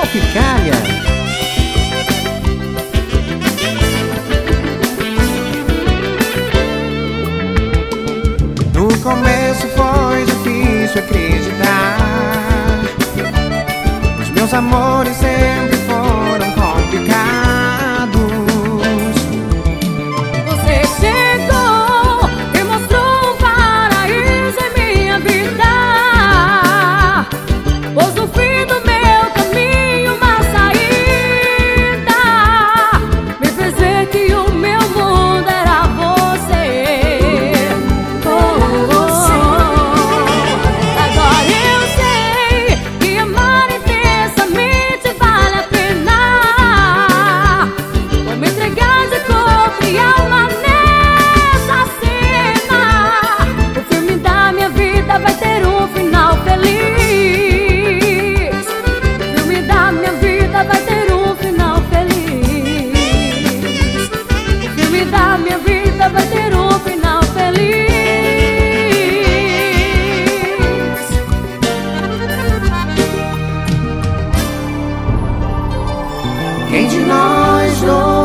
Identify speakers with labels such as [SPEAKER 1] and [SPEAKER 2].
[SPEAKER 1] Tropicália. No começo foi difícil acreditar. Os meus amores sempre foram complicados.
[SPEAKER 2] Você chegou e mostrou um paraíso em minha vida. Pôs no fim do meu caminho uma saída. Me fez ver que o meu mundo era você. Agora eu sei que amar intensamente vale a pena. Vou me entregar de corpo e alma nessa cena. O filme da minha vida vai ter um final feliz. O filme da minha vida vai ter um final feliz. O filme da minha vida vai ter um final feliz.
[SPEAKER 1] Quem de nós dois